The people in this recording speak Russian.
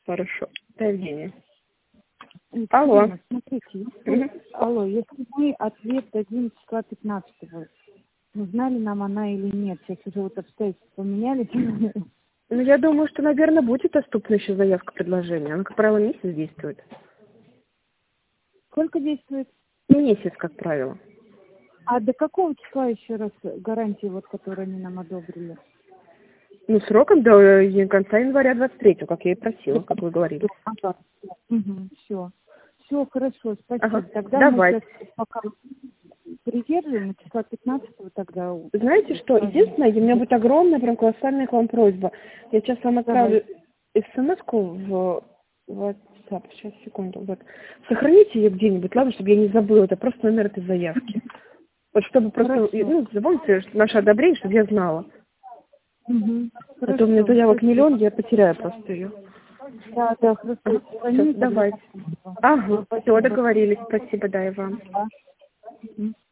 Хорошо. Это Евгения. Алло. Екатерина, смотрите, алло, если мы ответ дадим числа 15-го, нужна ли нам она или нет? Сейчас уже вот обстоятельства поменялись. Ну, я думаю, что, наверное, будет доступна еще заявка предложения. Она, как правило, месяц действует. Сколько действует? Месяц, как правило. А до какого числа еще раз гарантии, вот, которые они нам одобрили? Ну, сроком до конца января 23-го, как я и просила, как вы говорили. Ага. Угу, все. Все, хорошо, спасибо. Ага, Тогда давай. мы сейчас пока придерживаем, числа 15-го тогда. Знаете что, единственное, у меня будет огромная, прям колоссальная к вам просьба. Я сейчас вам отправлю смс-ку в WhatsApp. Сейчас, секунду. Вот. Сохраните ее где-нибудь, ладно, чтобы я не забыла. Это просто номер этой заявки. Вот чтобы просто, ну, запомните, что наше одобрение, чтобы я знала. Угу. А то у меня заявок миллион, я потеряю просто ее. Да, хорошо. Все, давай. Ага, все, договорились. Спасибо, да, и вам. Да.